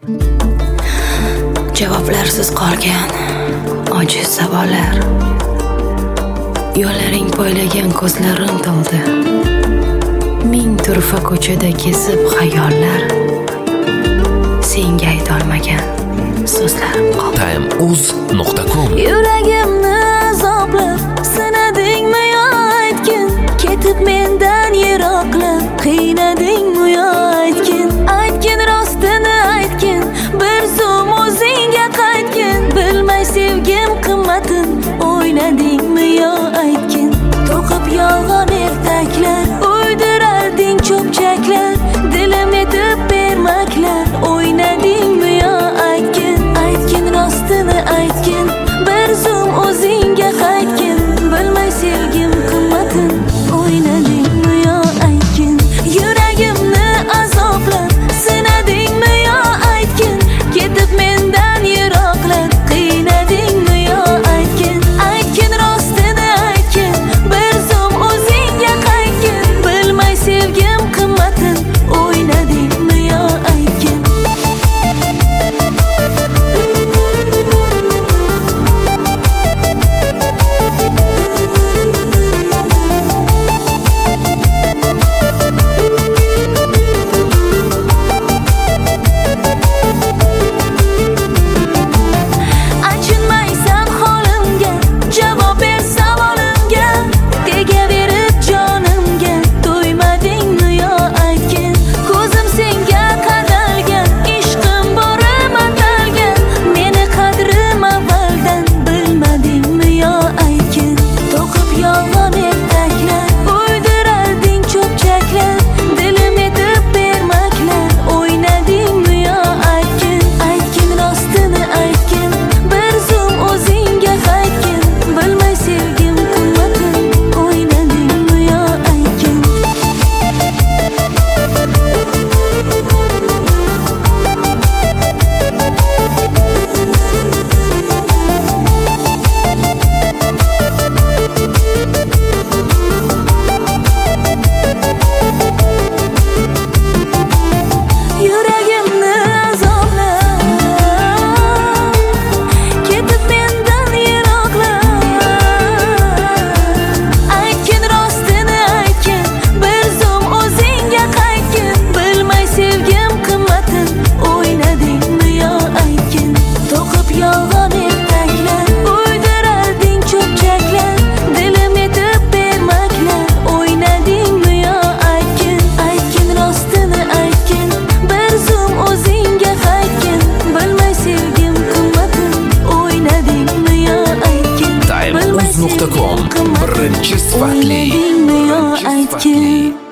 Javoblarsiz qolgan ojiz savollar, yo'llaring poylagan ko'zlarim to'ldi. Ming turfa ko'chada kezib xayollar, senga aytolmagan so'zlarim qoldi. timeuz.com Yuragimni azoblab sinadingmi yo aytgin, ketib mendan yiroqlab qiynadingmi yo aytgin, aytgin rostini aytgin, bir zum o'zingga qaytgin, bilmay sevgim qimmatin o'ynadingmi yo aytgin, to'qib yolg'on ertaklar uydirarding cho'pchaklar, dilim yetib bermaklar o'ynadingmi yo aytgin, aytgin rostini aytgin, bir zum o'zingga qaytgin, bilmay sevgim qimmatin o'ynadingmi yo aytgin, yuragimni azoblab sinadingmi yo aytgin, ketib mendan yiroqlab qiynadingmi yo aytgin, aytgin rostini aytgin, bir zum o'zingga qaytgin, bilmay sevgim qimmatin o'ynadingmi yo aytgin. Achinmaysan holimga, javob ber savolimga, tegaverib jonimga, to'ymadingmi yo aytgin, ko'zim senga qadalgan, ishqim borim atalgan, meni qadrim avvaldan bilmadingmi yo aytgin, to'qib yolg'on ertaklar uydirarding cho'pchaklar, dilim yetib bermaklar o'ynadingmi yo aytgin, aytgin rostini aytgin, bir zum o'zingga qaytgin, bilmay sevgim qimmatin o'ynadingmi yo aytgin. Yuragimni azoblab ketib mendan yiroqlab, aytgin rostini aytgin, bir zum o'zingga qaytgin, bilmay sevgim qimmatin o'ynadingmi yo aytgin, to'qib yolg'on ertaklar uydirarding cho'pchaklar, dilim yetib bermaklar o'ynadingmi yo aytgin, aytgin rostini aytgin, bir zum o'zingga qaytgin, bilmay sevgim qimmatin o'ynadingmi yo aytgin, timeuz.com birinchi sifatli o'ynadingmi yo aytgin.